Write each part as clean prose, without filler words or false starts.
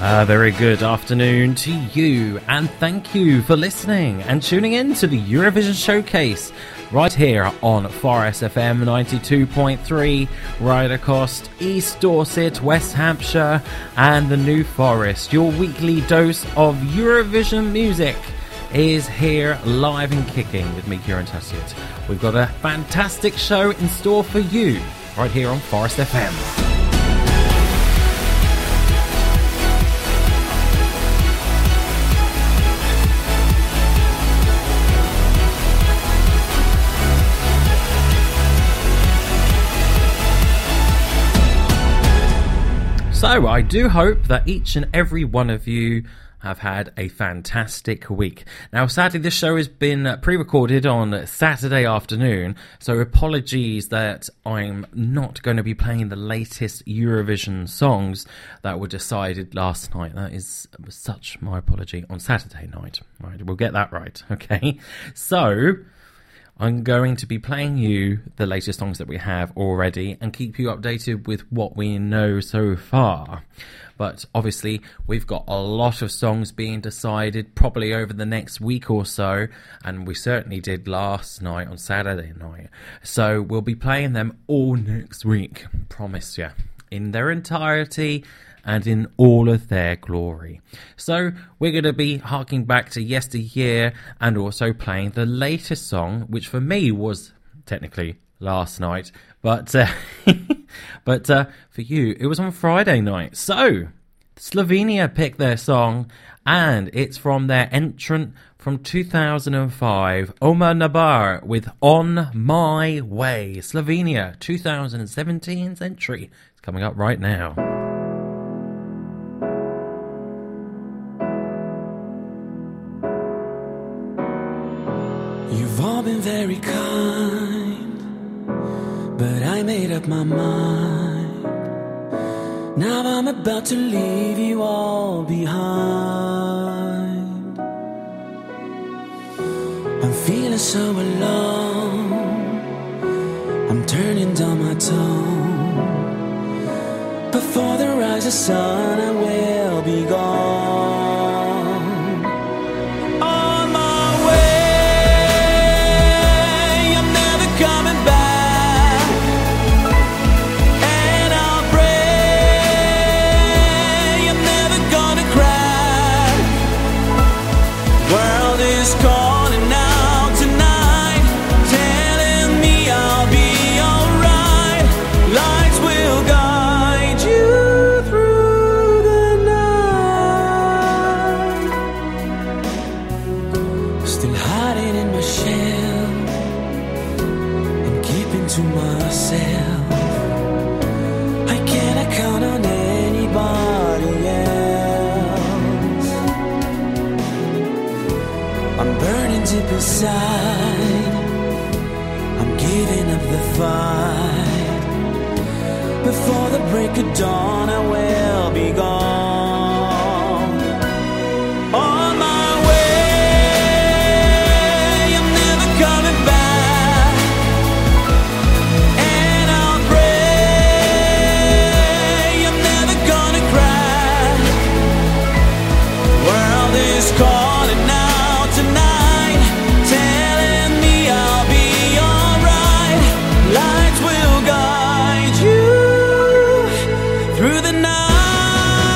Very good afternoon to you, and thank you for listening and tuning in to the Eurovision Showcase right here on Forest FM 92.3, right across East Dorset, West Hampshire and the New Forest. Your weekly dose of Eurovision music is here live and kicking with me, Kieran Tussiett. We've got a fantastic show in store for you right here on Forest FM. So I do hope that each and every one of you have had a fantastic week. Now, sadly, this show has been pre-recorded on Saturday afternoon, so apologies that I'm not going to be playing the latest Eurovision songs that were decided last night. That is such my apology on Saturday night. Right, we'll get that right, okay? So I'm going to be playing you the latest songs that we have already and keep you updated with what we know so far. But obviously, we've got a lot of songs being decided probably over the next week or so, and we certainly did last night on Saturday night. So we'll be playing them all next week, promise you, in their entirety and in all of their glory. So we're going to be harking back to yesteryear and also playing the latest song, which for me was technically last night, but for you it was on Friday night. So Slovenia picked their song, and it's from their entrant from 2005, Omar Nabar, with On My Way. Slovenia 2017's entry is coming up right now. You've all been very kind, but I made up my mind. Now I'm about to leave you all behind. I'm feeling so alone, I'm turning down my tone. Before the rise of sun I will be gone. Inside, I'm giving up the fight. Before the break of dawn I will be gone. On my way, I'm never coming back. And I'll pray I'm never gonna crack. World is calling out tonight. Lights will guide you through the night.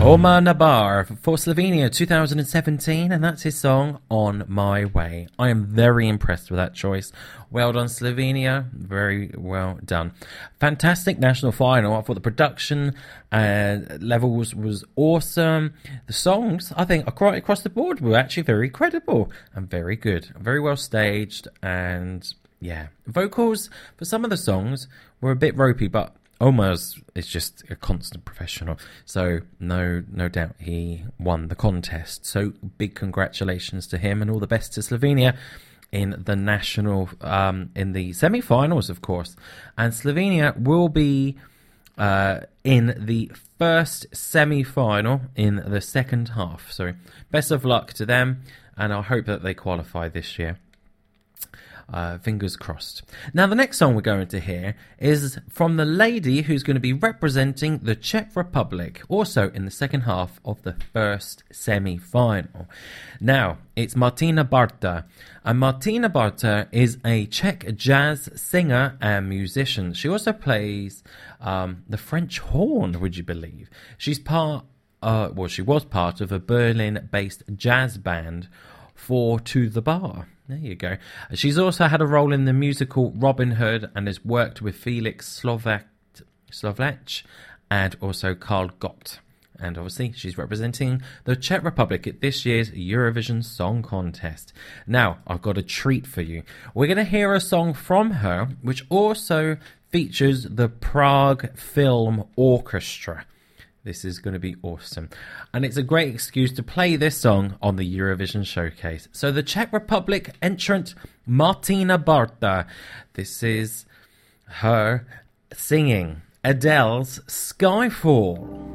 Omar Nabar for Slovenia 2017, and that's his song On My Way. I am very impressed with that choice. Well done, Slovenia. Very well done. Fantastic national final. I thought the production levels was awesome. The songs, I think, across the board were actually very credible and very good. Very well staged, and yeah. Vocals for some of the songs were a bit ropey, but Omar's is just a constant professional, so no doubt he won the contest. So big congratulations to him, and all the best to Slovenia in the national, in the semi-finals, of course. And Slovenia will be in the first semi-final in the second half. So best of luck to them, and I hope that they qualify this year. Fingers crossed. Now, the next song we're going to hear is from the lady who's going to be representing the Czech Republic, also in the second half of the first semi-final. Now, it's Martina Barta. And Martina Barta is a Czech jazz singer and musician. She also plays the French horn, would you believe? She was part of a Berlin-based jazz band for To The Bar. There you go. She's also had a role in the musical Robin Hood and has worked with Felix Slovak and also Karl Gott. And obviously, she's representing the Czech Republic at this year's Eurovision Song Contest. Now, I've got a treat for you. We're going to hear a song from her, which also features the Prague Film Orchestra. This is going to be awesome. And it's a great excuse to play this song on the Eurovision Showcase. So the Czech Republic entrant Martina Barta. This is her singing Adele's Skyfall.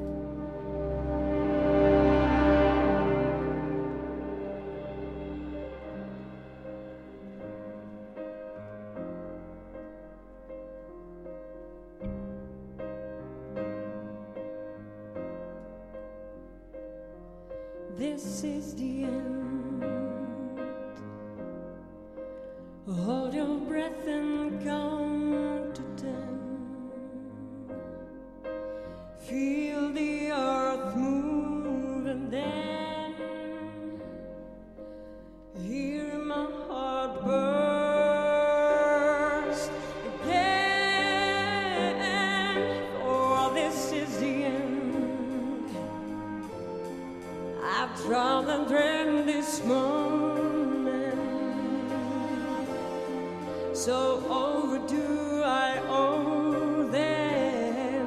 This is the end. Hold your breath and count to 10. Feel the earth move and then hear my heart burst again. For this is the end. I've drowned and dreamed this moment, so overdue I owe them.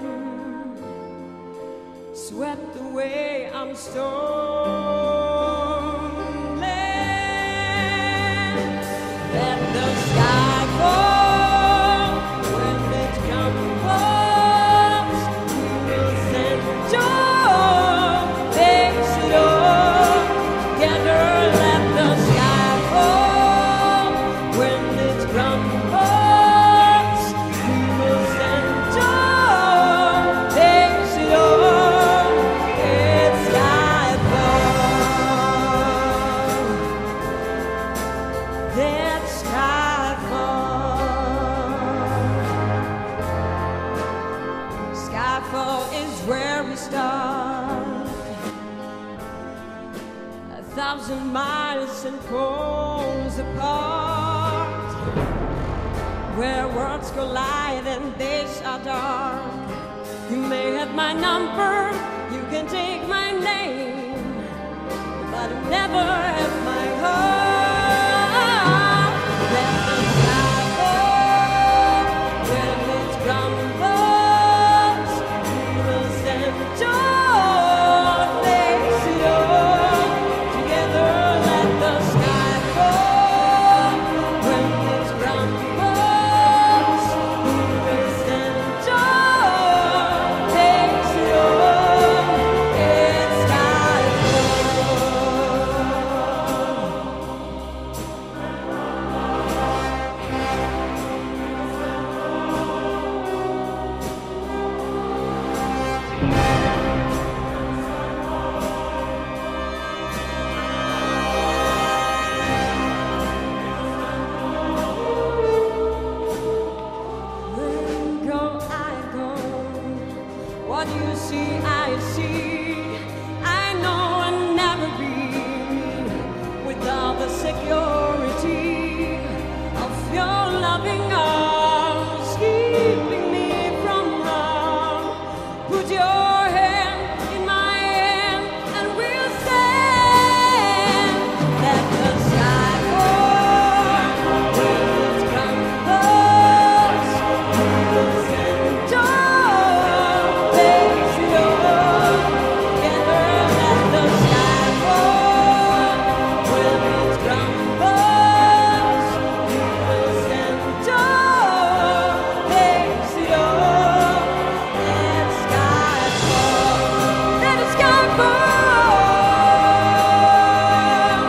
Swept away, I'm stolen. Let the sky fall when it comes. We will send joy, fix it all together. Let the sky fall when it crumbles. We will send joy, fix it all. It's sky fall. That's sky fall. Skyfall is where we start. 1,000 miles and poles apart, where worlds collide and days are dark. You may have my number, you can take my name, but you never have my heart. Let the sky fall when it crumbles. We will send joy, fix it all together. Let the sky fall when it crumbles. We will send joy, fix it all. It's sky When go I go, what you see I see. security of your loving arms, keeping me from harm. Put your hand in my hand and we'll stand. Let the sky fall when it crumbles. Don't face it all together. Let the sky fall when it crumbles. We'll stand. Don't face it all. Let sky fall. Let the sky fall.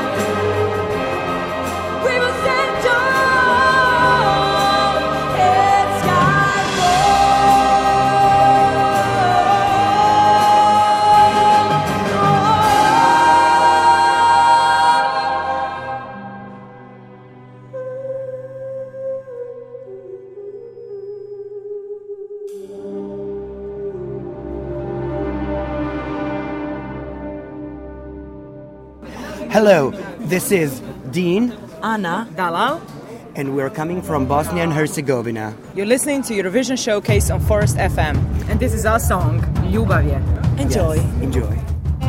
We will stand tall. Let sky Hello, this is Dean, Anna Dalal. and we're coming from Bosnia and Herzegovina. You're listening to Eurovision Showcase on Forest FM. And this is our song, Ljubav je. Enjoy. Yes, enjoy.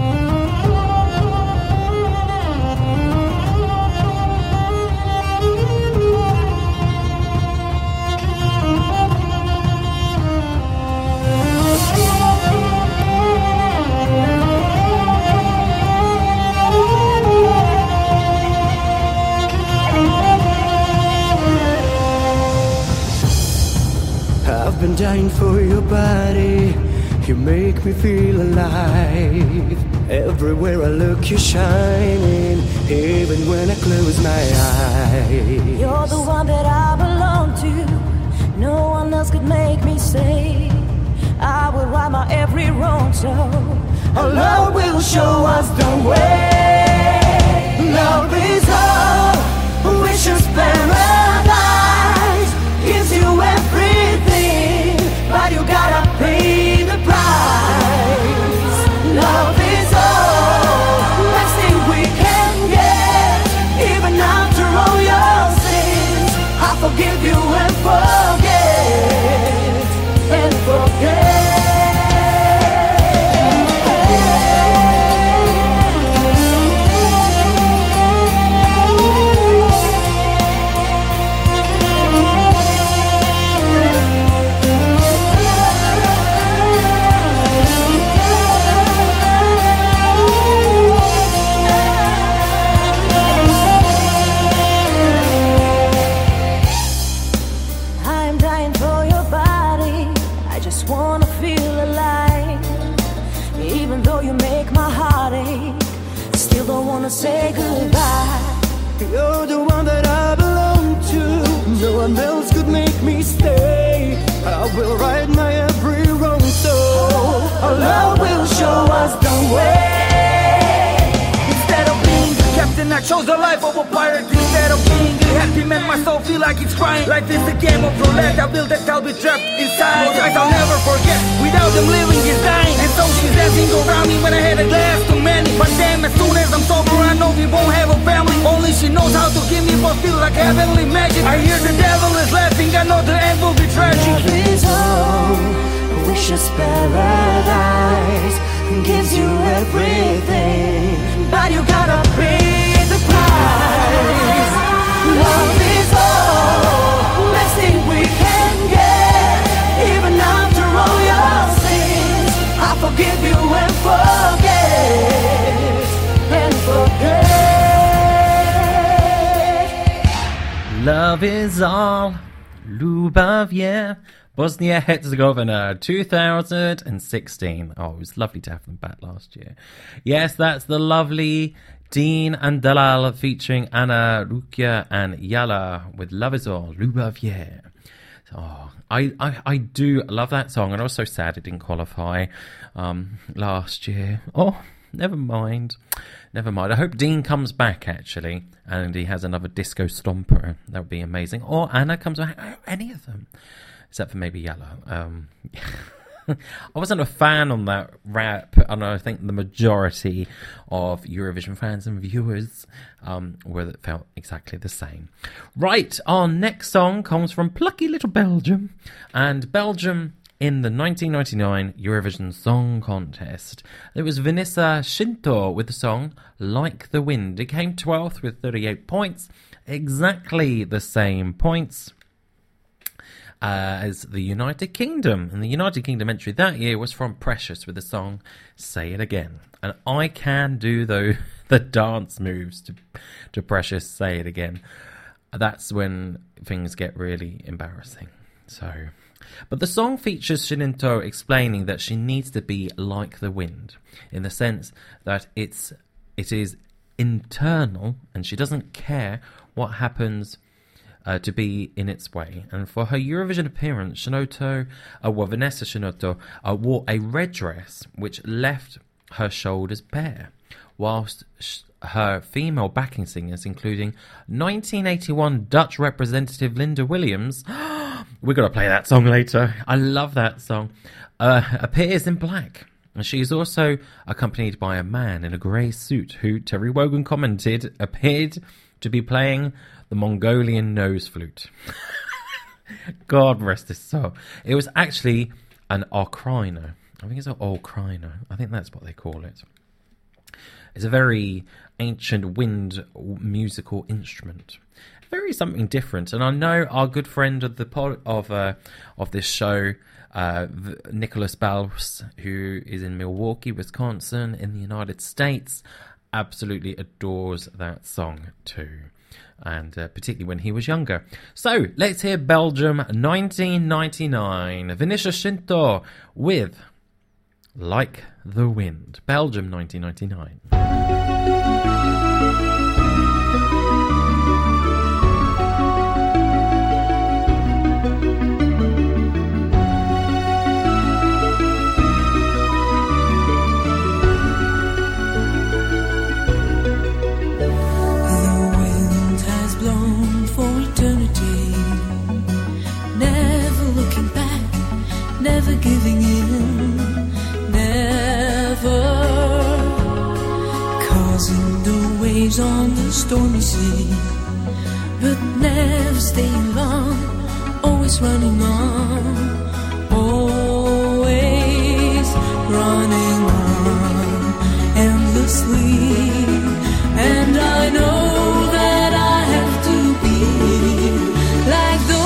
I've been dying for your body. You make me feel alive. Everywhere I look, you're shining. Even when I close my eyes. You're the one that I belong to. No one else could make me say I will right my every wrong. So Our love will show us the way. Love is all. Wishes paradise. Gives you everything, but you gotta pay the price. Love is all. Best thing we can get. Even after all your sins, I forgive you and forget. And forget. I'm dying for your body. I just wanna feel alive. Even though you make my heart ache, still don't wanna say goodbye. You're the one that I belong to. No one else could make me stay. I will right my every wrong, so our love will show us the way. Instead of being the captain, I chose the life of a pirate. Instead of being the happy man, my soul feel like it's crying. Life is a game of roulette, I will that I'll be trapped inside. Eyes I'll never forget, without them living is dying. And so she's dancing around me when I had a glass too many. But damn, as soon as I'm sober, I know we won't have a family. Only she knows how to give me what feels like heavenly magic. I hear the devil is laughing, I know the end will be tragic. Love is all, wishes paradise, gives you everything, but you gotta pay the price. Love is all, best thing we can get. Even after all your sins, I forgive you and forget. And forget. Love is all. Ljubav je. Bosnia-Herzegovina 2016. Oh, it was lovely to have them back last year. Yes, that's the lovely Dean and Dalal featuring Anna, Rukia and Yala with Love is All, Ljubav je. Oh, I do love that song, and I was so sad it didn't qualify last year. Oh, never mind. Never mind. I hope Dean comes back, actually, and he has another disco stomper. That would be amazing. Or Anna comes back. Any of them. Except for maybe Yellow. I wasn't a fan on that rap, and I think the majority of Eurovision fans and viewers felt exactly the same. Right, our next song comes from plucky little Belgium, and Belgium in the 1999 Eurovision Song Contest. It was Vanessa Shinto with the song Like the Wind. It came 12th with 38 points, exactly the same points as the United Kingdom. And the United Kingdom entry that year was from Precious with the song Say It Again. And I can do the dance moves to Precious Say It Again. That's when things get really embarrassing. But the song features Shinto explaining that she needs to be like the wind, in the sense that it is internal and she doesn't care what happens to be in its way. And for her Eurovision appearance, Vanessa Shinto wore a red dress which left her shoulders bare, whilst her female backing singers, including 1981 Dutch representative Linda Williams, we're going to play that song later, I love that song, appears in black. And she is also accompanied by a man in a grey suit who, Terry Wogan commented, appeared to be playing the Mongolian nose flute. God rest his soul. It was actually an ocarina. I think it's an ocarina. I think that's what they call it. It's a very ancient wind musical instrument. Very something different. And I know our good friend of the of this show, Nicholas Balls, who is in Milwaukee, Wisconsin, in the United States, absolutely adores that song too. And particularly when he was younger. So, let's hear Belgium 1999. Vanessa Shinto with Like the Wind. Belgium 1999. Never giving in, never causing the waves on the stormy sea, but never staying long, always running on, always running on endlessly. And I know that I have to be like the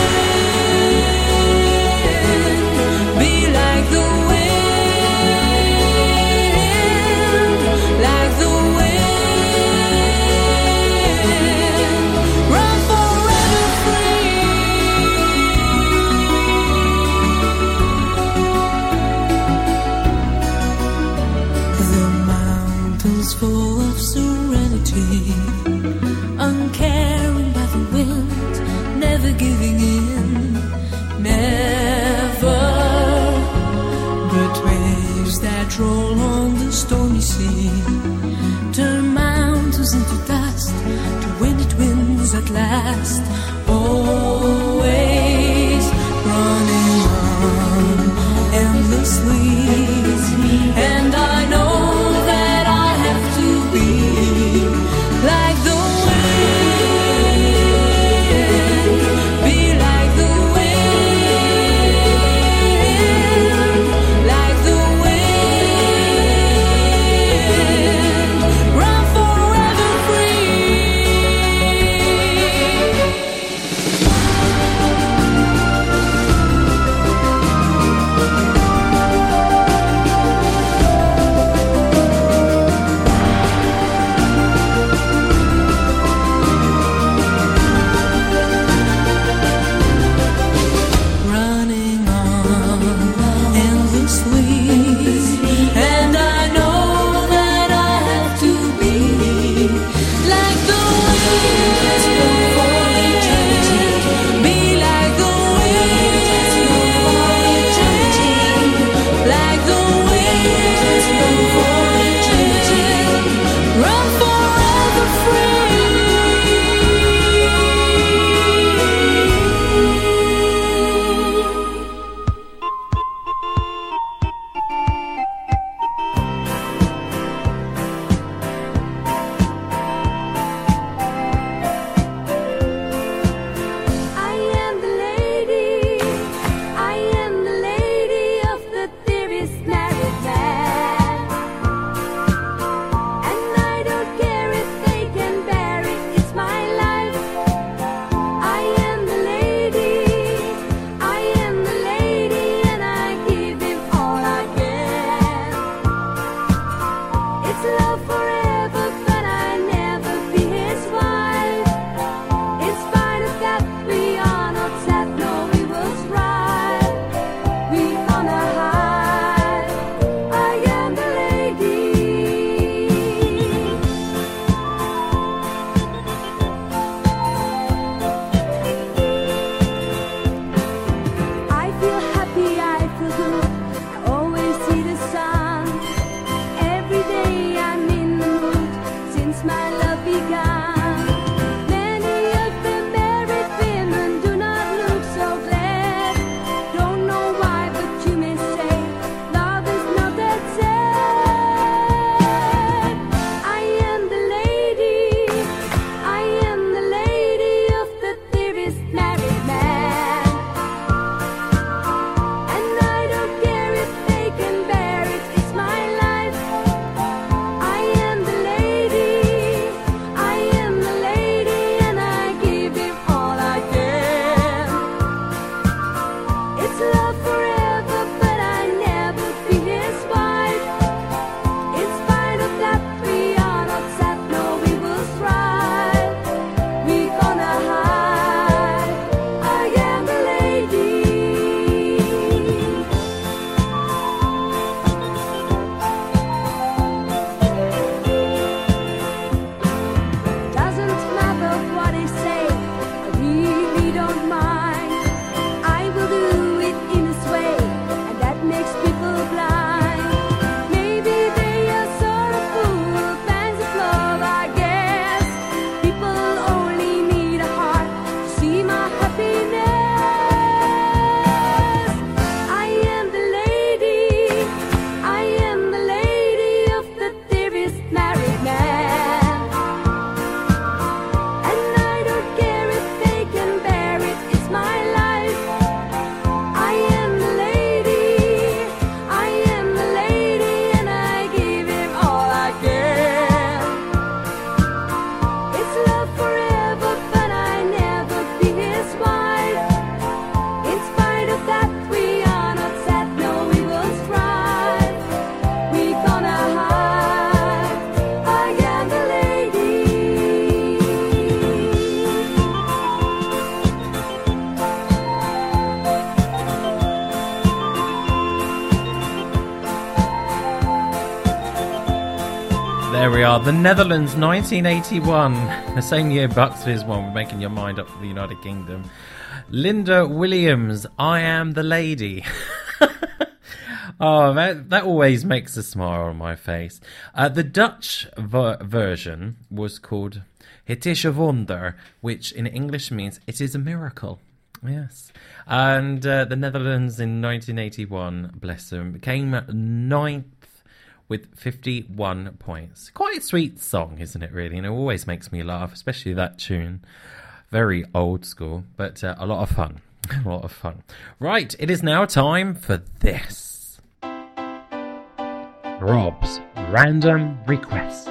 full of serenity, uncaring by the wind, never giving in, never. But waves that roll on the stormy sea turn mountains into dust to winded winds at last, always running on endlessly. And I know that I have to be like the wind, be like the wind, like the wind, run forever free. There we are, the Netherlands, 1981. The same year Bucks Fizz won, we're making your mind up for the United Kingdom. Linda Williams, I Am the Lady. Oh, that always makes a smile on my face. The Dutch version was called Het is een wonder, which in English means it is a miracle. Yes. And the Netherlands in 1981, bless them, came 9th with 51 points. Quite a sweet song, isn't it, really? And it always makes me laugh, especially that tune. Very old school, but a lot of fun. A lot of fun. Right, it is now time for this. Rob's Random Request.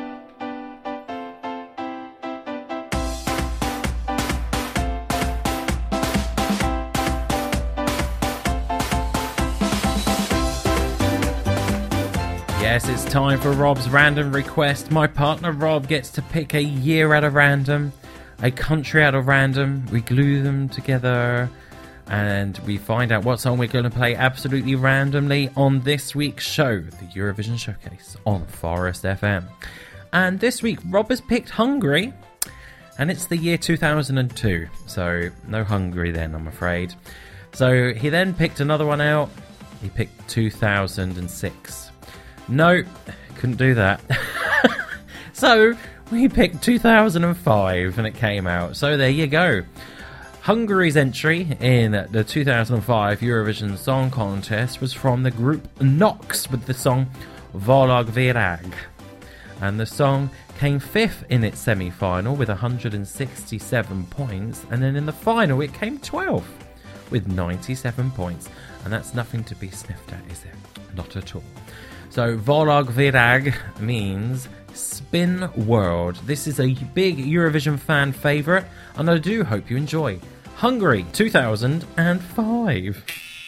Yes, it's time for Rob's Random Request. My partner Rob gets to pick a year out of random, a country out of random. We glue them together and we find out what song we're going to play absolutely randomly on this week's show, the Eurovision Showcase on Forest FM. And this week, Rob has picked Hungary, and it's the year 2002, so no Hungary then, I'm afraid. So he then picked another one out. He picked 2006. No, couldn't do that. So we picked 2005 and it came out. So there you go. Hungary's entry in the 2005 Eurovision Song Contest was from the group Nox with the song Varlag Virag. And the song came 5th in its semi-final with 167 points. And then in the final it came 12th with 97 points. And that's nothing to be sniffed at, is it? Not at all. So Varlag Virag means Spin World. This is a big Eurovision fan favourite, and I do hope you enjoy. Hungary 2005.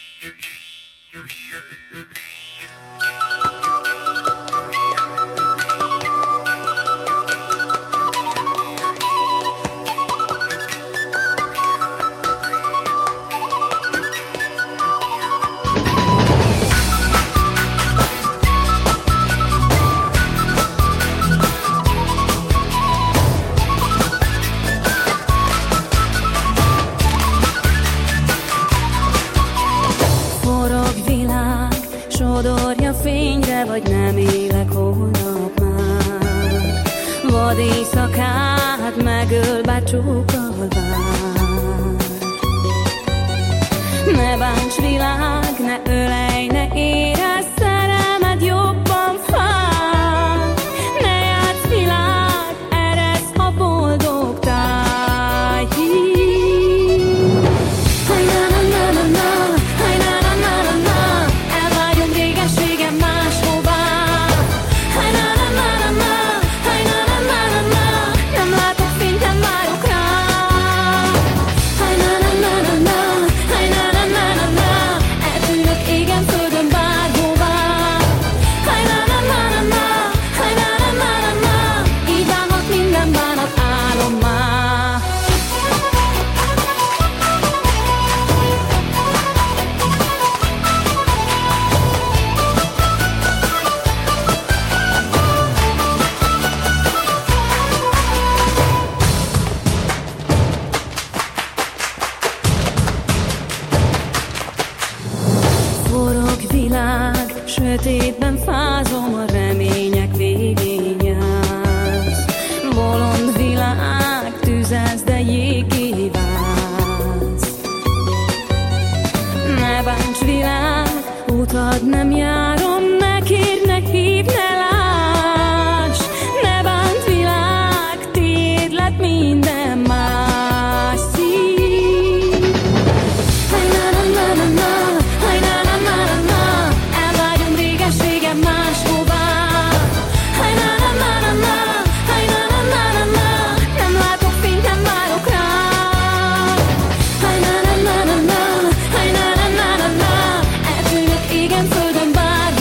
Sodorja fényre, vagy nem élek holnap már. Vad éjszakát megöl, becsókol vár. Ne bánts világ, ne ölej, ne érezz, szerelmed jobban fáj. Ne játsz világ, eresz a boldogtáj. Sötétben fázom, a remények végén jársz. Bolond világ, tüzelsz, de jégé válsz. Ne bánts világ, utad nem járom, ne kérj, ne hívj, ne láss. Ne bánt világ, tiéd lett minden más szín. Eltűnök égen földön bár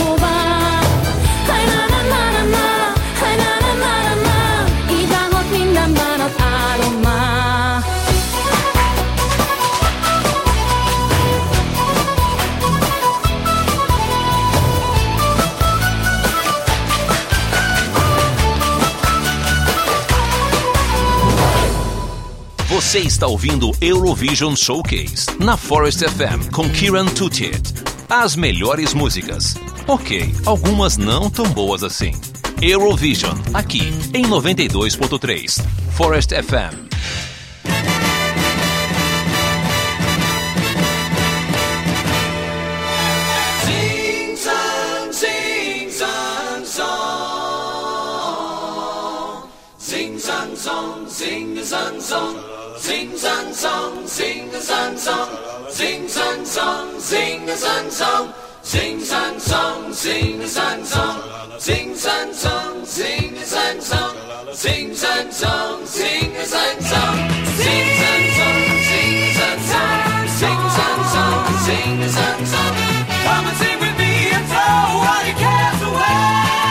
Você está ouvindo Eurovision Showcase na Forest FM com Kieran Tuttiett. As melhores músicas. Ok, algumas não tão boas assim. Eurovision, aqui em 92.3 Forest FM. Sing a sun song, sing sun song, sing a sun song, sing sun song, sing a sun song, sing sun song, sing a sun song, sing sun song, sing a sun song, sing sun song, sing a sun song, sing sun song, sing a sun song, sing sun song, sing a sun song. Come and sing with me and throw all your cares away.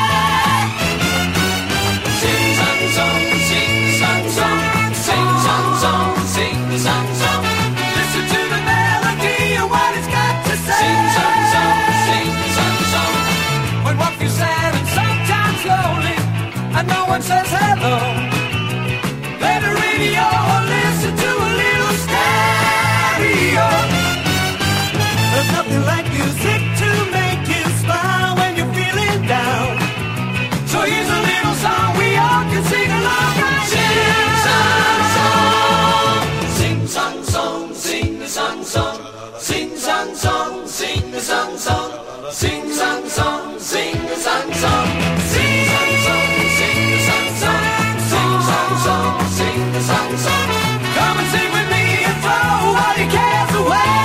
Sing sun song, sing the sun song, sing sun song, sing the sun song. Listen to the melody and what it's got to say. Sing sun song, sing the sun song. When one feels sad and sometimes lonely, and no one says hello, play the radio or listen to a little stereo. There's nothing like music to make you smile when you're feeling down. So here's a little song we all can sing along right now. Sing sun song, sing the sun song, sing sun song, sing the sun song, sing sun song, sing the sun song, sing sun song, sing the sun song, sing sun song, sing the sun song. Come and sing with me and throw all your cares away.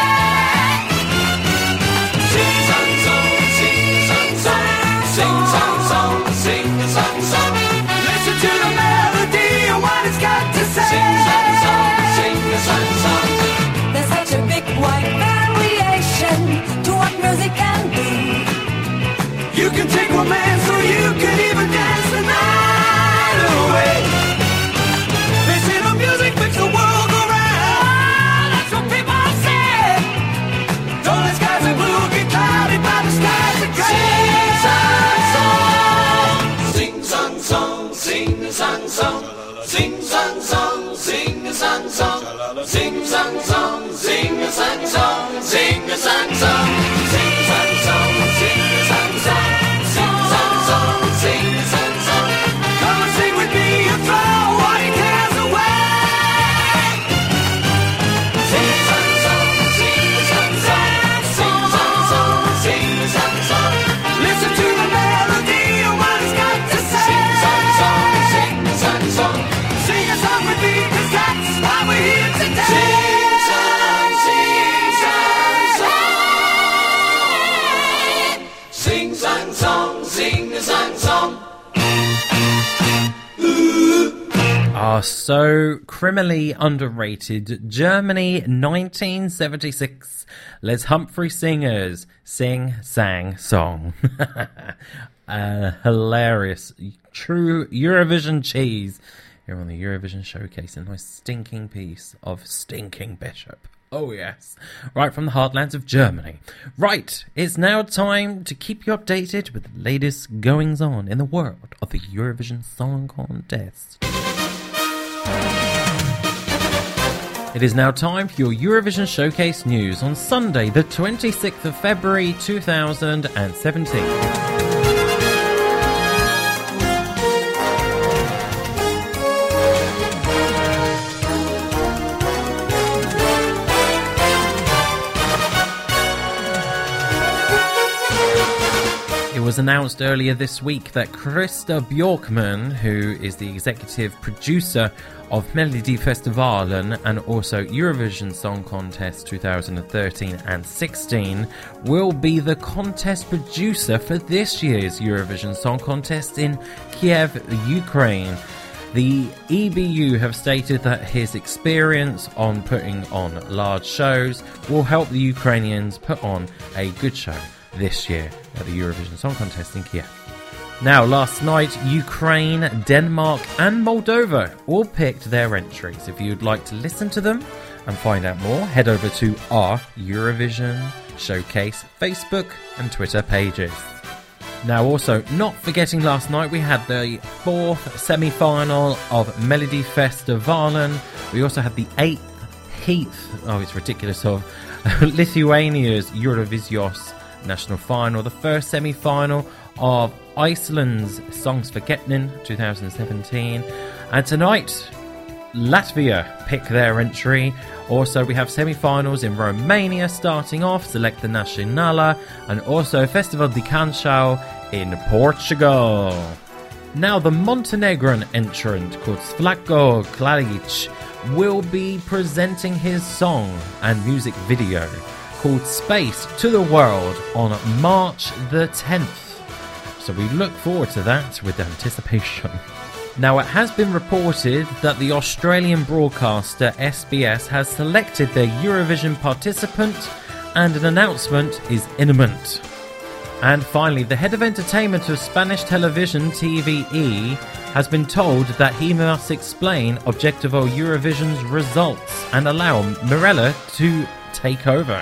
Sing sun song, sing the sun song, sing sun song, sing the sun song. Listen to the melody and what it's got to say. Sing sun song, sing the sun song. There's such a big wide variation to what music can do. You can take romance or you can even dance the night away. They say the music makes the world go round. That's what people say. Don't let skies are blue get clouded by the skies that gray. Sing sun song, sing the sun song, sing sun song, sing the sun song, sing sun song, sing the sun song, sing the sun song, sing sun song, sing the sun song, sing sun song, sing the sun song. Come and sing with me and throw all your cares away. Sing sun song, sing the sun song, sing sun song, sing the sun song. Listen to the melody and what it's got to say. Sing sun song, sing the sun song. Sing a song with me 'cause that's why we're here today. Sing sun, sing sun song. Sing sun song, sing the sun song. Are so criminally underrated. Germany 1976. Les Humphrey Singers sing sang song. Hilarious, true Eurovision cheese here on the Eurovision Showcase. A nice stinking piece of Stinking Bishop. Oh yes, right from the heartlands of Germany. Right, it's now time to keep you updated with the latest goings on in the world of the Eurovision Song Contest. It is now time for your Eurovision Showcase news on Sunday, the 26th of February 2017. It was announced earlier this week that Christer Björkman, who is the executive producer of Melodifestivalen and also Eurovision Song Contest 2013 and 16, will be the contest producer for this year's Eurovision Song Contest in Kiev, Ukraine. The EBU have stated that his experience on putting on large shows will help the Ukrainians put on a good show this year at the Eurovision Song Contest in Kiev. Now, last night, Ukraine, Denmark and Moldova all picked their entries. If you'd like to listen to them and find out more, head over to our Eurovision Showcase Facebook and Twitter pages. Now, also, not forgetting last night, we had the fourth semi-final of Melodifestivalen We also had the 8th, oh, it's ridiculous, of Lithuania's Eurovision national final, the first semi-final of Iceland's Songs for Getnin 2017, and tonight Latvia pick their entry. Also, we have semi-finals in Romania starting off, Selecta Nacionala, and also Festival de Canção in Portugal. Now, the Montenegrin entrant called Slavko Klaric will be presenting his song and music video called Space to the World on March the 10th. So we look forward to that with anticipation. Now, it has been reported that the Australian broadcaster SBS has selected their Eurovision participant, and an announcement is imminent. And finally, the head of entertainment of Spanish television TVE has been told that he must explain Objectivo Eurovision's results and allow Mirella to take over.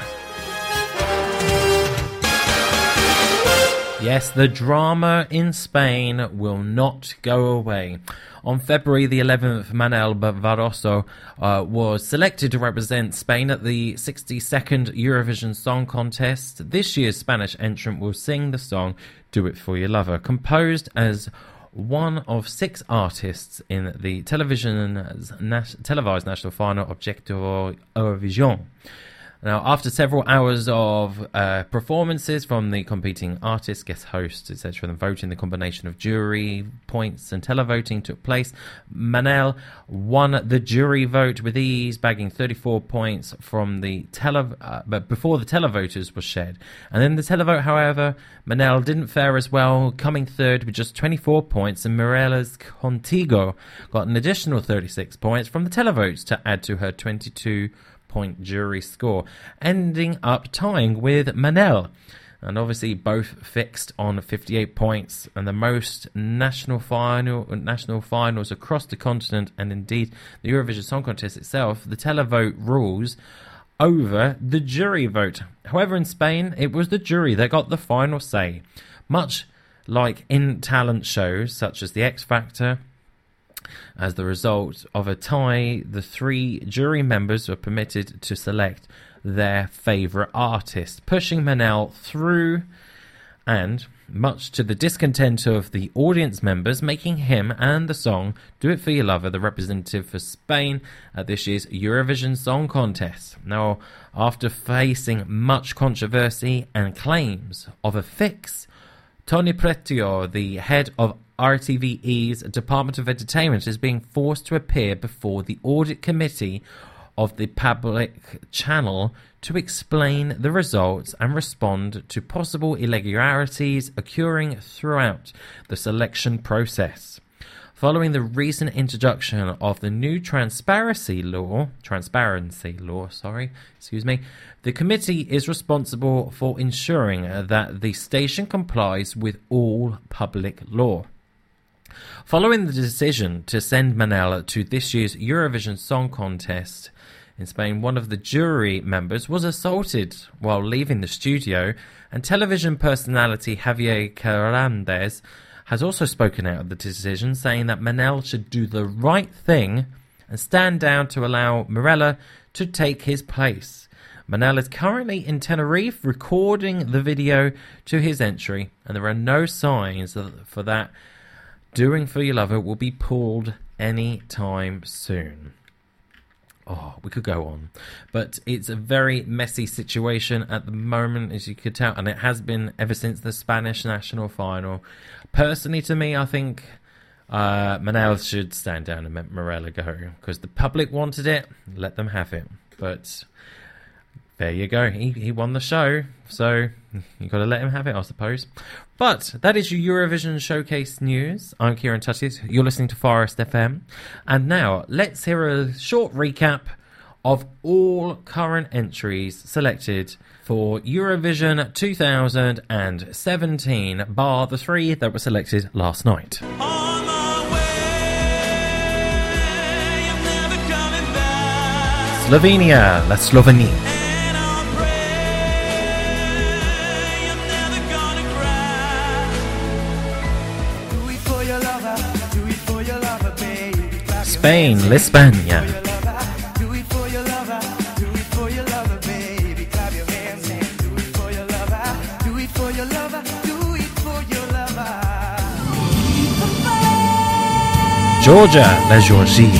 Yes, the drama in Spain will not go away. On February the 11th, Manel Barroso was selected to represent Spain at the 62nd Eurovision Song Contest. This year's Spanish entrant will sing the song Do It For Your Lover, composed as one of 6 artists in the televised national final Objectivo Eurovision. Now, after several hours of performances from the competing artists, guest hosts, etc., and voting, the combination of jury points and televoting took place. Manel won the jury vote with ease, bagging 34 points from the but before the televoters was shared. And in the televote, however, Manel didn't fare as well, coming third with just 24 points, and Mirella's Contigo got an additional 36 points from the televotes to add to her 22-point jury score, ending up tying with Manel. And obviously both fixed on 58 points, and the most national finals across the continent, and indeed the Eurovision Song Contest itself. The televote rules over the jury vote. However, in Spain, it was the jury that got the final say. Much like in talent shows such as the X Factor, as the result of a tie, the 3 jury members were permitted to select their favourite artist, pushing Manel through, and much to the discontent of the audience members, making him and the song Do It For Your Lover the representative for Spain at this year's Eurovision Song Contest. Now, after facing much controversy and claims of a fix, Tony Pretio, the head of RTVE's Department of Entertainment, is being forced to appear before the audit committee of the public channel to explain the results and respond to possible irregularities occurring throughout the selection process. Following the recent introduction of the new transparency law, the committee is responsible for ensuring that the station complies with all public law. Following the decision to send Manel to this year's Eurovision Song Contest in Spain, one of the jury members was assaulted while leaving the studio, and television personality Javier Carandes has also spoken out of the decision, saying that Manel should do the right thing and stand down to allow Mirella to take his place. Manel is currently in Tenerife recording the video to his entry, and there are no signs for that Doing For Your Lover will be pulled any time soon. Oh, we could go on. But it's a very messy situation at the moment, as you could tell, and it has been ever since the Spanish national final. Personally, to me, I think Manel should stand down and let Mirella go, because the public wanted it, let them have it. But there you go, he won the show, so you got to let him have it, I suppose. But that is your Eurovision Showcase news. I'm Kieran Tuttis, you're listening to Forest FM, and now let's hear a short recap of all current entries selected for Eurovision 2017, bar the 3 that were selected last night. Slovenia, La Slovenie. Spain, La España. for your lover, do it for your lover. Georgia, La Georgie.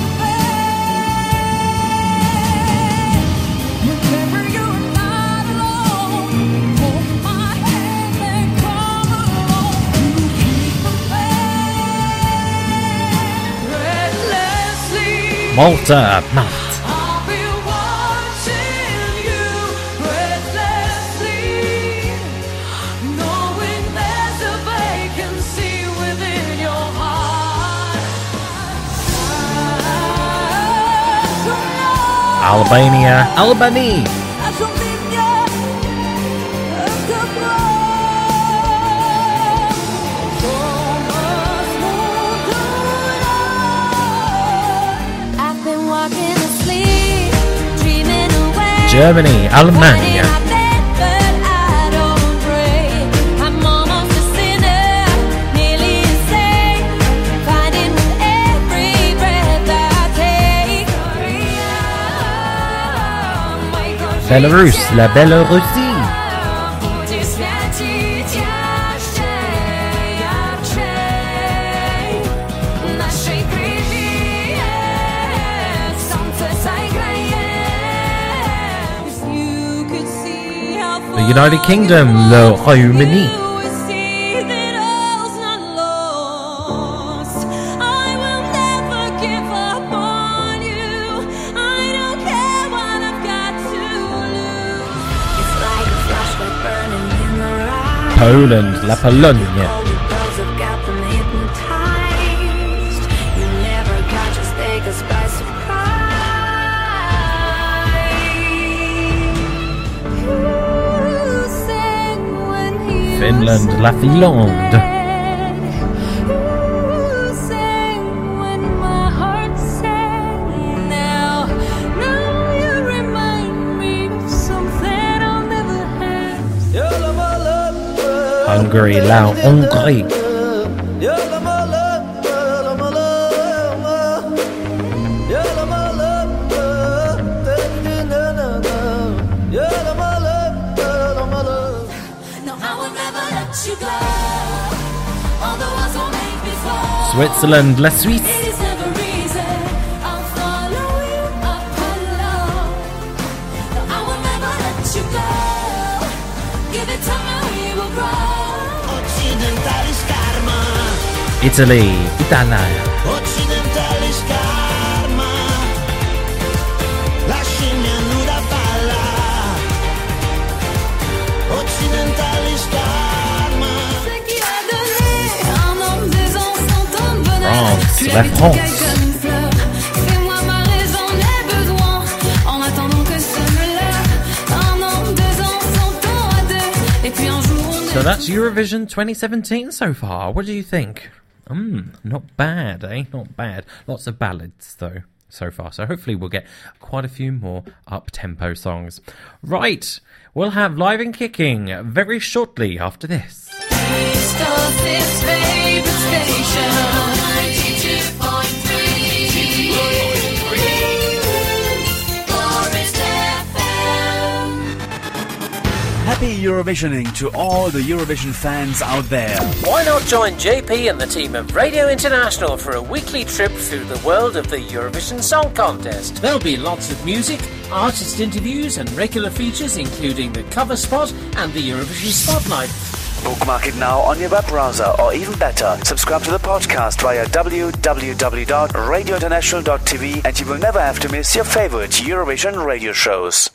Malta, Matt. Albania, Albany. I've been walking asleep, dreaming away. Germany, Alemania. I'm almost a sinner, nearly insane, fighting with every breath I take. Belarus, la Biélorussie. The United Kingdom, le Royaume-Uni. Poland, la Pologne. Finland, la Finlande. Hungary, la Hongrie. Switzerland, la Suisse. Italy, Italia. Occidentalis karma, la scimmia nuda balla. Occidentalis karma. France, la France. Fais-moi ma raison, les besoins. En attendant que ce me lève. 1 an, 2 ans, 100 ans à 2. Et puis un jour on est. So that's Eurovision 2017 so far. What do you think? Not bad, eh? Not bad. Lots of ballads, though, so far. So hopefully we'll get quite a few more up-tempo songs. Right, we'll have Live and Kicking very shortly after this. East of his favorite station, 92.3 Forest FM. Happy Eurovisioning to all the Eurovision fans out there. Why not join JP and the team of Radio International for a weekly trip through the world of the Eurovision Song Contest? There'll be lots of music, artist interviews and regular features including the cover spot and the Eurovision Spotlight. Bookmark it now on your web browser, or even better, subscribe to the podcast via www.radiointernational.tv and you will never have to miss your favorite Eurovision radio shows.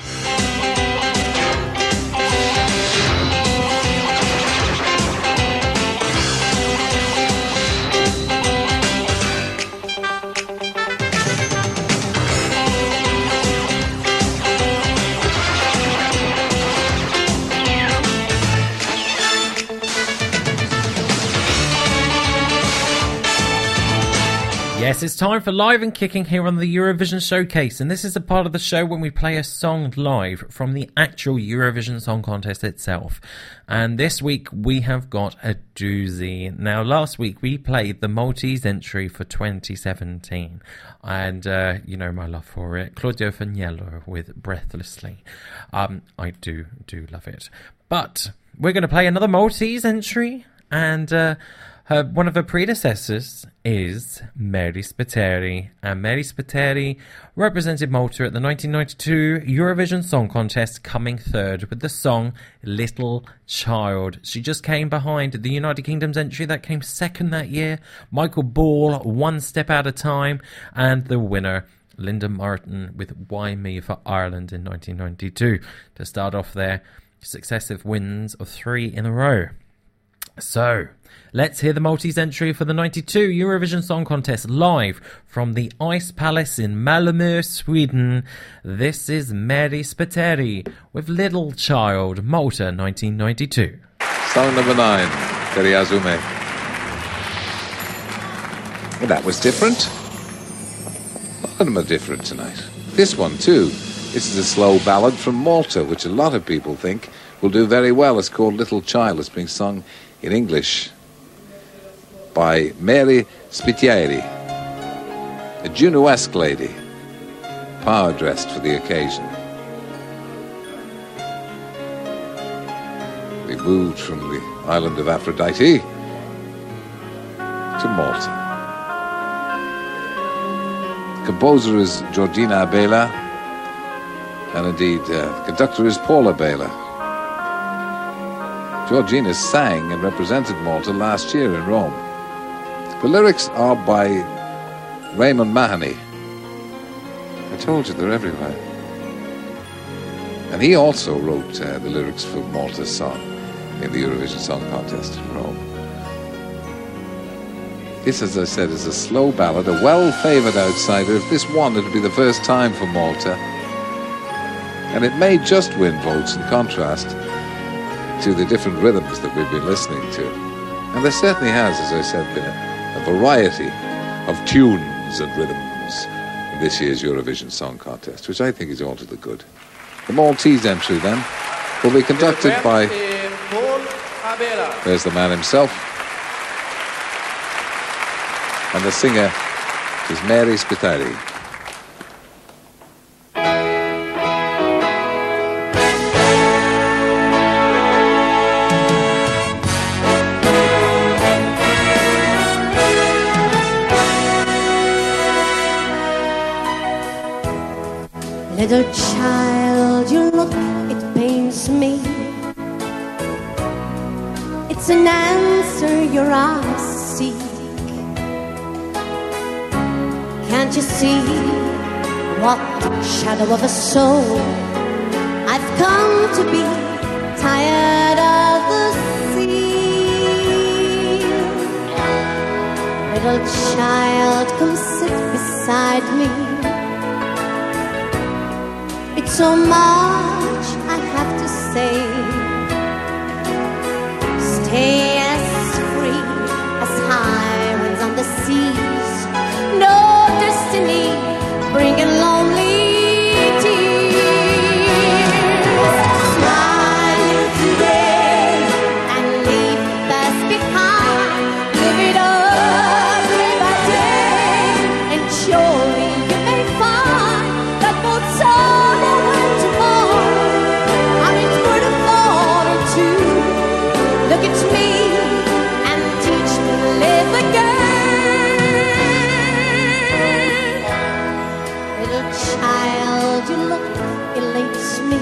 Yes, it's time for Live and Kicking here on the Eurovision Showcase, and this is a part of the show when we play a song live from the actual Eurovision Song Contest itself. And this week we have got a doozy. Now, last week we played the Maltese entry for 2017, and you know my love for it, Claudio Fagnello with Breathlessly. I do love it. But we're going to play another Maltese entry, and one of her predecessors is Mary Spiteri, and Mary Spiteri represented Malta at the 1992 Eurovision Song Contest, coming third with the song Little Child. She just came behind the United Kingdom's entry that came second that year, Michael Ball, One Step at a Time, and the winner, Linda Martin, with Why Me for Ireland in 1992. To start off their successive wins of 3 in a row. So, let's hear the Maltese entry for the 92 Eurovision Song Contest live from the Ice Palace in Malmö, Sweden. This is Mary Spiteri with Little Child, Malta 1992. Song number 9, Teriazume. Well, that was different. A lot of them are different tonight. This one too. This is a slow ballad from Malta, which a lot of people think will do very well. It's called Little Child. It's being sung in English by Mary Spiteri, a Juno-esque lady, power-dressed for the occasion. We moved from the island of Aphrodite to Malta. The composer is Georgina Abela, and indeed the conductor is Paula Abela. Georgina sang and represented Malta last year in Rome. The lyrics are by Raymond Mahoney. I told you, they're everywhere. And he also wrote the lyrics for Malta's song in the Eurovision Song Contest in Rome. This, as I said, is a slow ballad, a well-favoured outsider. If this won, it would be the first time for Malta. And it may just win votes in contrast to the different rhythms that we've been listening to. And there certainly has, as I said, been a variety of tunes and rhythms in this year's Eurovision Song Contest, which I think is all to the good. The Maltese entry, then, will be conducted by... There's the man himself. And the singer is Mary Spiteri. Little child, your look, it pains me. It's an answer your eyes seek. Can't you see what shadow of a soul I've come to be, tired of the sea. Little child, come sit beside me. It's so much I have to say. Stay as free as high winds on the seas. No destiny bringing lonely tears. Smile today and leave the past behind. Live it up day by day, and surely you may find that both sorrow and tomorrow are in word of thought or two. Look at me and teach me to live again. Little child, your look elates me.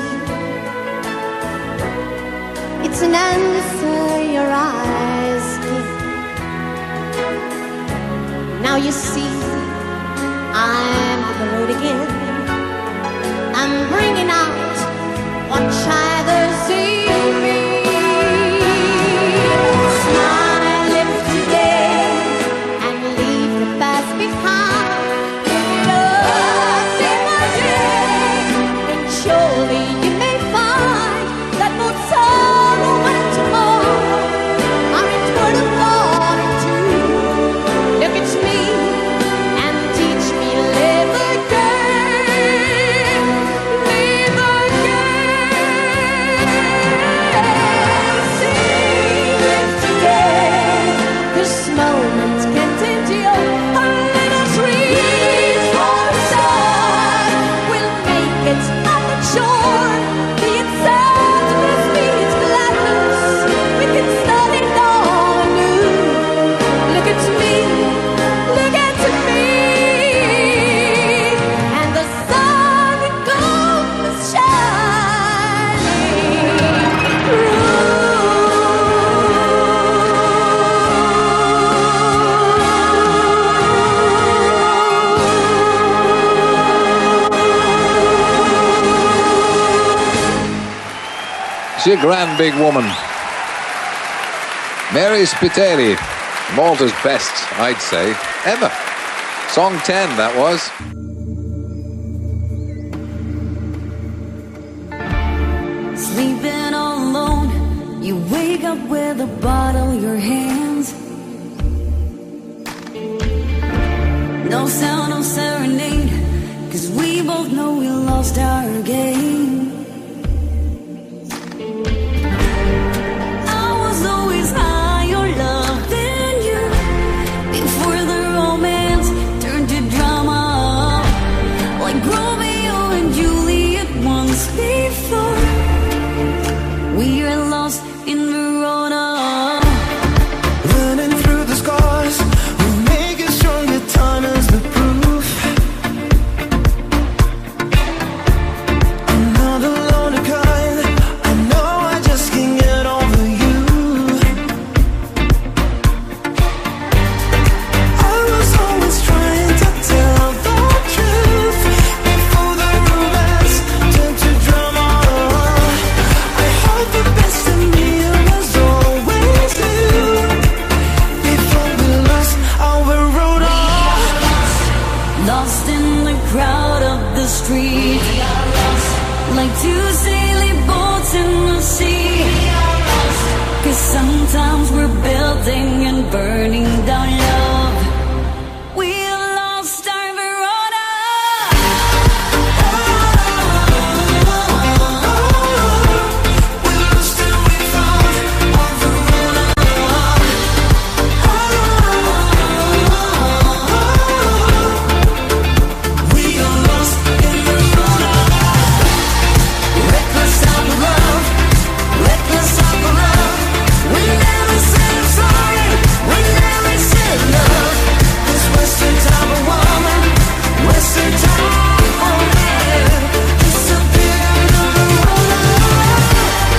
It's an answer your eyes give. Now you see, I'm on the road again. I'm bringing out what others see me. Smile, live today and leave the past behind. Live it up day by day, and surely you may find that both sorrow and tomorrow are in word of thought or two. Look at me and teach me to live again, live again. She's a grand big woman. Mary Spiteri, Malta's best, I'd say, ever. Song 10, that was. Sleeping all alone, you wake up with a bottle in your hands. No sound, no serenade, 'cause we both know we lost our game. I was always higher love than you, before the romance turned to drama, like Romeo and Juliet once before. We are lost in Verona, running through the scars. We'll make it stronger, time is the proof. I'm not alone to kind. I know I just can't get over you. I was always trying to tell the truth, before the romance turned to drama. I hope the best of me was always you, before we lost our road. lost in the crowd of the street, like two sailing boats in the sea. 'Cause sometimes we're building and burning down love. We lost our Verona. We lost and we found our Verona. We are lost in Verona. Reckless of love, reckless of love. We never said sorry, we never said love. This Western time of woman, Western time of man, disappeared on the road.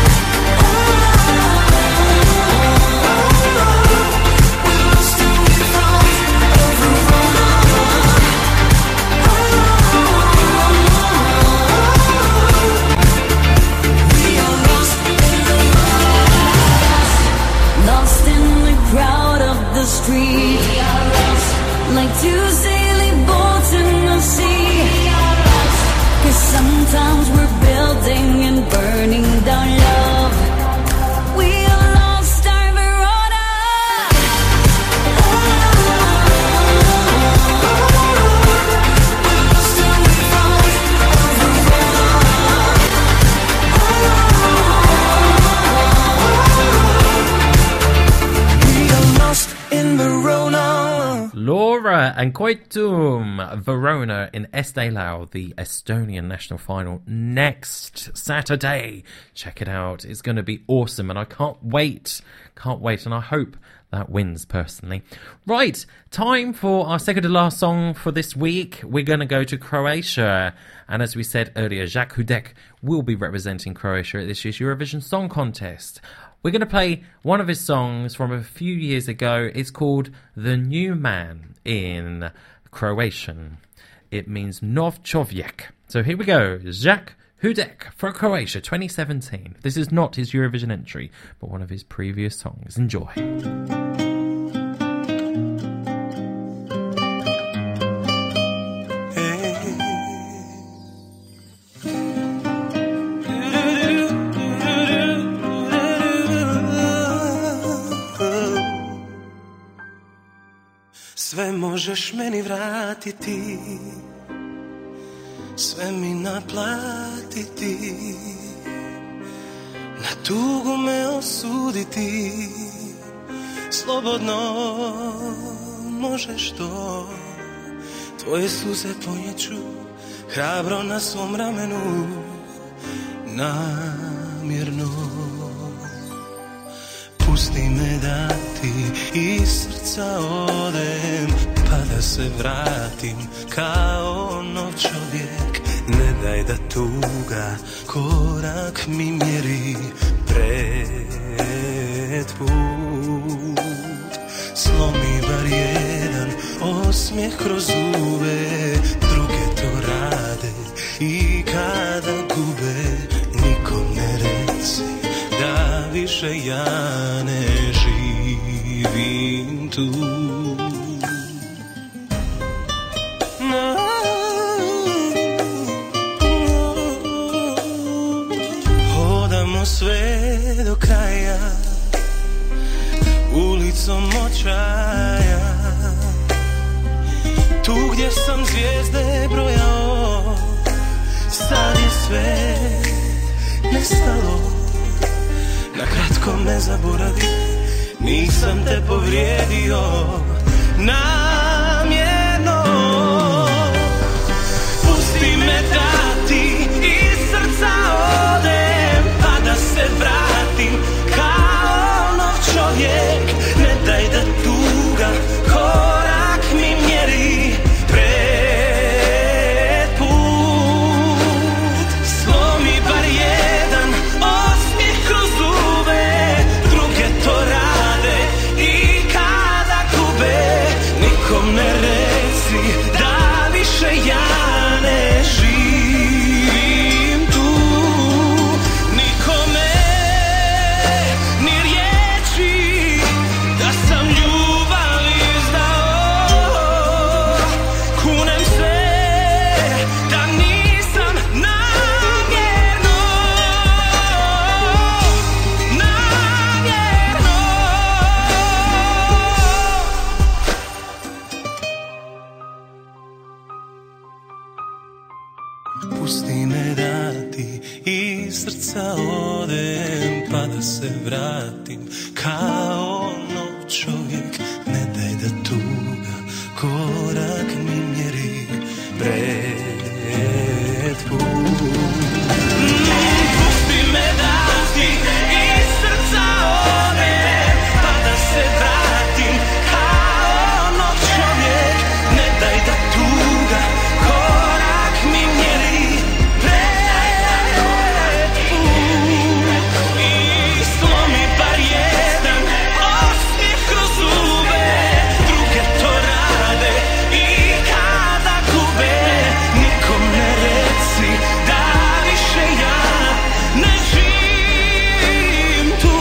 We lost and we found our Verona. We are lost in Lost in the crowd of the street, like two sailing boats in the sea. 'Cause sometimes we're building and burning down love. We lost our Verona. We are lost in Verona. Laura and Koitum, Verona in Estelau, the Estonian national final next Saturday. Check it out. It's going to be awesome and I can't wait. And I hope that wins personally. Right, time for our second to last song for this week. We're going to go to Croatia. And as we said earlier, Jacques Hudek will be representing Croatia at this year's Eurovision Song Contest. We're going to play one of his songs from a few years ago. It's called The New Man in Croatian. It means Nov Čovjek. So here we go. Jacques Hudek for Croatia 2017. This is not his Eurovision entry, but one of his previous songs. Enjoy. Sve možeš meni vratiti, sve mi naplatiti, na tugu me osuditi, slobodno možeš to. Tvoje suze ponjeću hrabro na svom ramenu, namjerno. Pusti me da ti iz srca odem, pa da se vratim kao nov čovjek. Ne daj da tuga korak mi mjeri pred put. Slomi bar jedan osmijeh kroz zube, druge to rade i kada gube. Nikom ne reci više ja ne živim tu. Hodamo sve do kraja, ulicom očaja, tu gdje sam zvijezde brojao, sad je sve nestalo. Na kratko me zaboravi, nisam te povrijedio namjerno. Pusti me da ti iz srca odem, pa da se vratim kao nov čovjek. Ne daj da tuga korak mi mjeri pred put. Slomi bar jedan osmijeh kroz zube, druge to rade i kada gube. Nikom ne reci da više ja ne živim tu. Nikome ni riječi da sam ljubav izdao. Kunem se da nisam namjerno. Pusti me da ti iz srca odem, pa da se vratim kao nov čovjek. Ne daj da tuga korak mi mjeri pred put. Pusti me da ti iz srca odem, pa da se vratim kao nov čovjek. Ne daj da tuga korak mi mjeri pred put. I slomi bar jedan osmijeh kroz zube, druge to rade i kada gube. Nikom ne reci da više ja ne živim tu.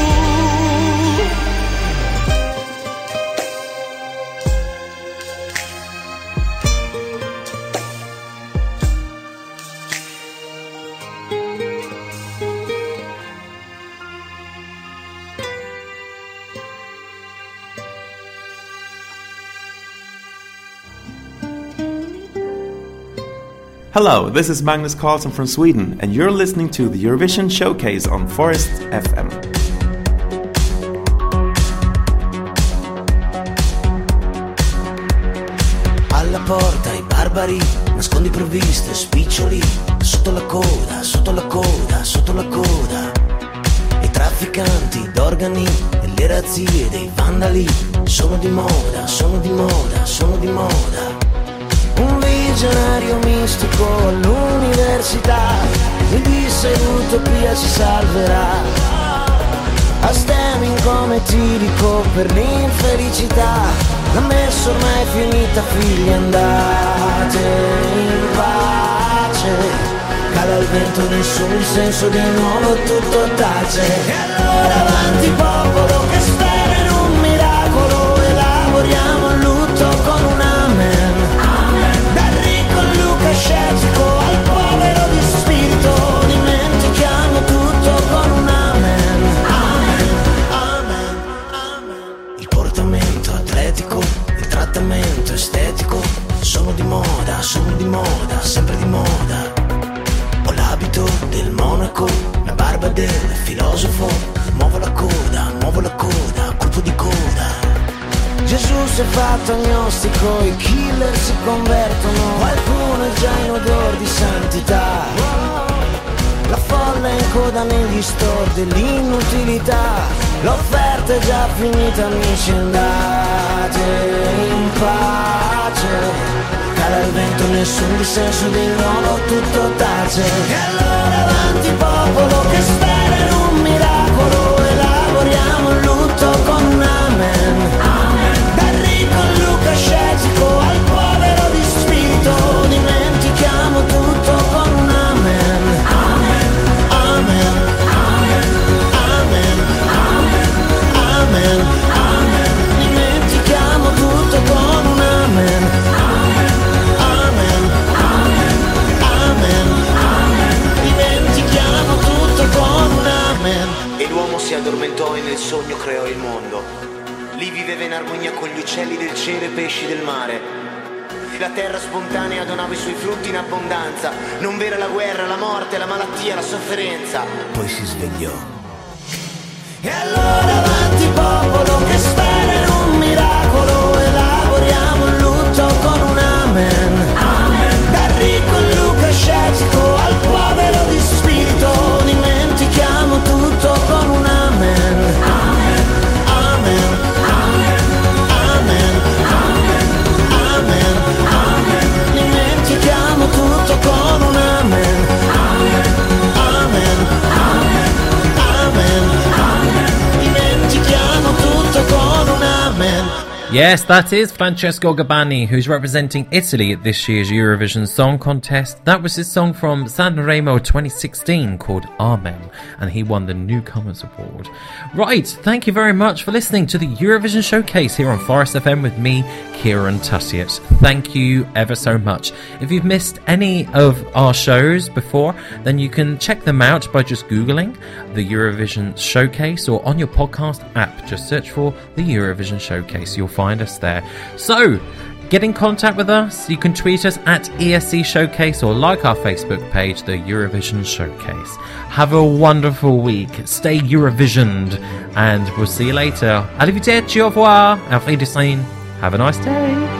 Hello, this is Magnus Carlsson from Sweden, and you're listening to the Eurovision Showcase on Forest FM. Alla porta i barbari, nascondi provviste, spiccioli, sotto la coda, sotto la coda, sotto la coda. I trafficanti d'organi e le razzie dei vandali sono di moda, sono di moda, sono di moda. Un visionario mistico all'università mi disse l'utopia ci salverà. A stemming come tirico per l'infelicità. La messa ormai è finita, figli, andate in pace. Cala il vento, nessun senso, di nuovo tutto tace. E allora avanti popolo che spera in un miracolo, elaboriamo il lutto con un amen. Dal ricco al Luca scettico al povero di spirito, dimentichiamo tutto con un amen. Amen, amen, amen. Il portamento atletico, il trattamento estetico sono di moda, sempre di moda. Ho l'abito del monaco, la barba del filosofo, muovo la coda, colpo di coda. Gesù si è fatto agnostico, i killer si convertono, qualcuno è già in odor di santità. La folla è in coda negli store dell'inutilità, l'offerta è già finita, amici, andate in pace. Cala il vento, nessun dissenso, di nuovo tutto tace. E allora avanti popolo che spera in un miracolo, elaboriamo il lutto con un amen. Dal ricco al Luca scettico al povero di spirito, dimentichiamo tutto con un amen. Amen, amen, amen, amen. buttò e nel sogno creò il mondo. Lì viveva in armonia con gli uccelli del cielo e i pesci del mare. La terra spontanea donava i suoi frutti in abbondanza. Non vera la guerra, la morte, la malattia, la sofferenza. Poi si svegliò. E allora avanti popolo che spera in un miracolo, elaboriamo il lutto con un amen. Amen. Dal ricco il lucascetico al povero di spirito, dimentichiamo tutto con un amen. Amen. Amen. Amen. Amen. Amen. Dimentichiamo tutto con un amen. Amen. Amen. Amen. Dimentichiamo tutto con un amen. Yes, that is Francesco Gabbani, who's representing Italy at this year's Eurovision Song Contest. That was his song from Sanremo 2016 called Amen, and he won the Newcomers Award. Right, thank you very much for listening to the Eurovision Showcase here on Forest FM with me, Kieran Tussiett. Thank you ever so much. If you've missed any of our shows before, then you can check them out by just Googling the Eurovision Showcase, or on your podcast app, just search for the Eurovision Showcase. You'll find us there. So, get in contact with us. You can tweet us at ESC Showcase or like our Facebook page, the Eurovision Showcase. Have a wonderful week. Stay Eurovisioned, and we'll see you later. Arrivederci, au revoir, auf Wiedersehen. Have a nice day.